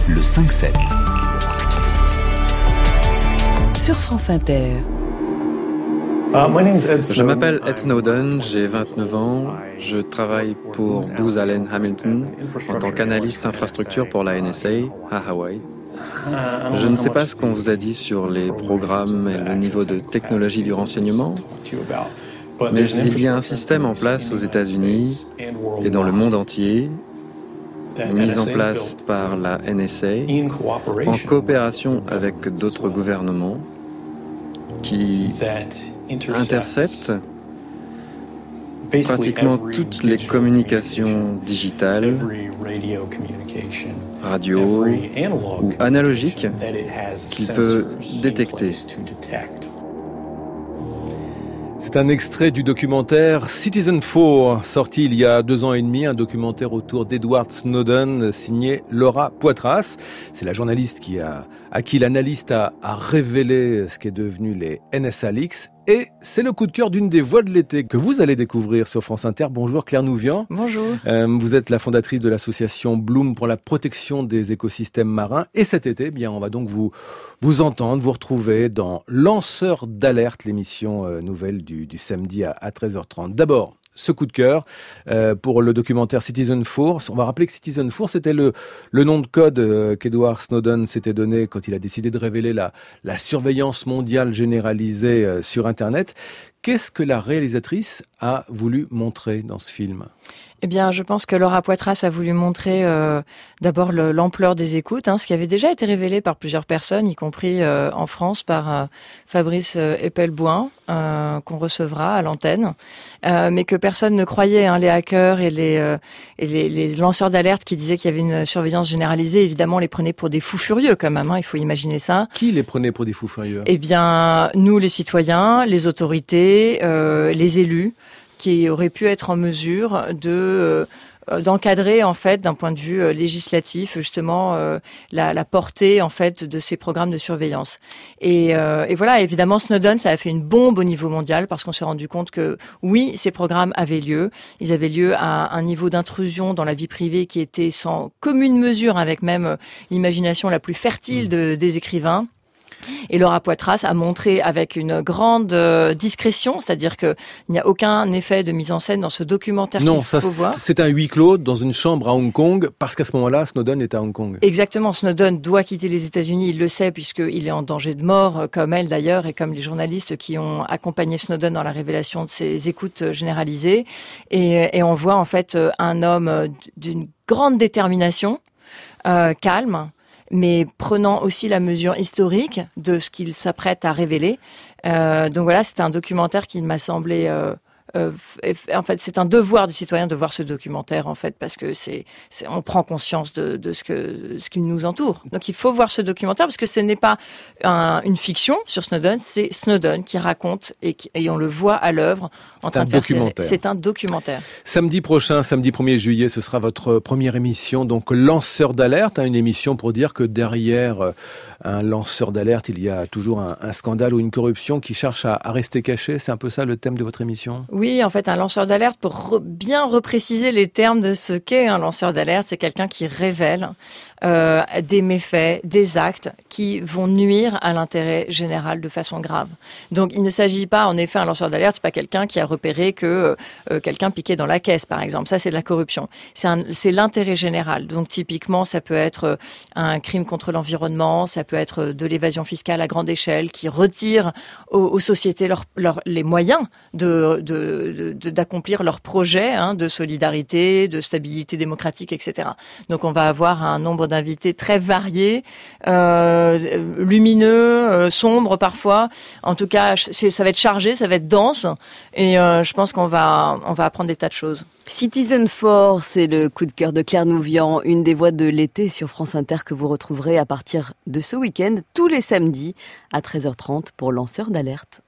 le 5-7. Sur France Inter. Je m'appelle Ed Snowden, j'ai 29 ans, je travaille pour Booz Allen Hamilton en tant qu'analyste infrastructure pour la NSA à Hawaï. Je ne sais pas ce qu'on vous a dit sur les programmes et le niveau de technologie du renseignement, mais il y a un système en place aux États-Unis et dans le monde entier, mis en place par la NSA, en coopération avec d'autres gouvernements, qui interceptent pratiquement toutes les communications digitales, radio ou analogiques qu'il peut détecter. C'est un extrait du documentaire Citizenfour, sorti il y a 2 ans et demi, un documentaire autour d'Edward Snowden, signé Laura Poitras. C'est la journaliste à qui l'analyste a révélé ce qu'est devenu les NSA Leaks. Et c'est le coup de cœur d'une des voix de l'été que vous allez découvrir sur France Inter. Bonjour Claire Nouvian. Bonjour. Vous êtes la fondatrice de l'association Bloom pour la protection des écosystèmes marins. Et cet été, on va donc vous entendre, vous retrouver dans Lanceur d'alerte, l'émission nouvelle du samedi à 13h30. D'abord, ce coup de cœur pour le documentaire Citizenfour. On va rappeler que Citizenfour, c'était le nom de code qu'Edward Snowden s'était donné quand il a décidé de révéler la surveillance mondiale généralisée sur Internet. Qu'est-ce que la réalisatrice a voulu montrer dans ce film ? Eh bien, je pense que Laura Poitras a voulu montrer d'abord l'ampleur des écoutes, ce qui avait déjà été révélé par plusieurs personnes, y compris en France par Fabrice Epelboin, qu'on recevra à l'antenne, mais que personne ne croyait. Les hackers et les lanceurs d'alerte qui disaient qu'il y avait une surveillance généralisée, évidemment, on les prenait pour des fous furieux quand même. Il faut imaginer ça. Qui les prenait pour des fous furieux ? Eh bien, nous, les citoyens, les autorités, les élus, qui auraient pu être en mesure d'encadrer en fait d'un point de vue législatif justement la portée en fait de ces programmes de surveillance. Et voilà, évidemment Snowden, ça a fait une bombe au niveau mondial parce qu'on s'est rendu compte que oui, ces programmes avaient lieu, ils avaient lieu à un niveau d'intrusion dans la vie privée qui était sans commune mesure avec même l'imagination la plus fertile des écrivains. Et Laura Poitras a montré avec une grande discrétion, c'est-à-dire qu'il n'y a aucun effet de mise en scène dans ce documentaire qu'il faut voir. C'est un huis clos dans une chambre à Hong Kong, parce qu'à ce moment-là, Snowden est à Hong Kong. Exactement, Snowden doit quitter les États-Unis, il le sait, puisqu'il est en danger de mort, comme elle d'ailleurs, et comme les journalistes qui ont accompagné Snowden dans la révélation de ses écoutes généralisées. Et on voit en fait un homme d'une grande détermination, calme, mais prenant aussi la mesure historique de ce qu'il s'apprête à révéler. Donc voilà, c'était un documentaire qui m'a semblé... en fait, c'est un devoir du citoyen de voir ce documentaire, en fait, parce que on prend conscience de ce qui nous entoure. Donc il faut voir ce documentaire, parce que ce n'est pas une fiction sur Snowden, c'est Snowden qui raconte, et on le voit à l'œuvre en train de faire c'est un documentaire. Samedi prochain, samedi 1er juillet, ce sera votre première émission, donc Lanceur d'alerte, une émission pour dire que derrière un lanceur d'alerte, il y a toujours un scandale ou une corruption qui cherche à rester caché. C'est un peu ça le thème de votre émission ? Oui, en fait, un lanceur d'alerte, pour bien repréciser les termes de ce qu'est un lanceur d'alerte, c'est quelqu'un qui révèle des méfaits, des actes qui vont nuire à l'intérêt général de façon grave. Donc, il ne s'agit pas, en effet, un lanceur d'alerte, c'est pas quelqu'un qui a repéré que quelqu'un piquait dans la caisse, par exemple. Ça, c'est de la corruption. C'est l'intérêt général. Donc, typiquement, ça peut être un crime contre l'environnement, ça peut être de l'évasion fiscale à grande échelle qui retire aux sociétés les moyens d'accomplir leurs projets de solidarité, de stabilité démocratique, etc. Donc, on va avoir un nombre d'invités très variés, lumineux, sombres parfois. En tout cas, ça va être chargé, ça va être dense, et je pense qu'on va apprendre des tas de choses. Citizenfour, c'est le coup de cœur de Claire Nouvian, une des voix de l'été sur France Inter que vous retrouverez à partir de ce week-end, tous les samedis à 13h30 pour Lanceur d'alerte.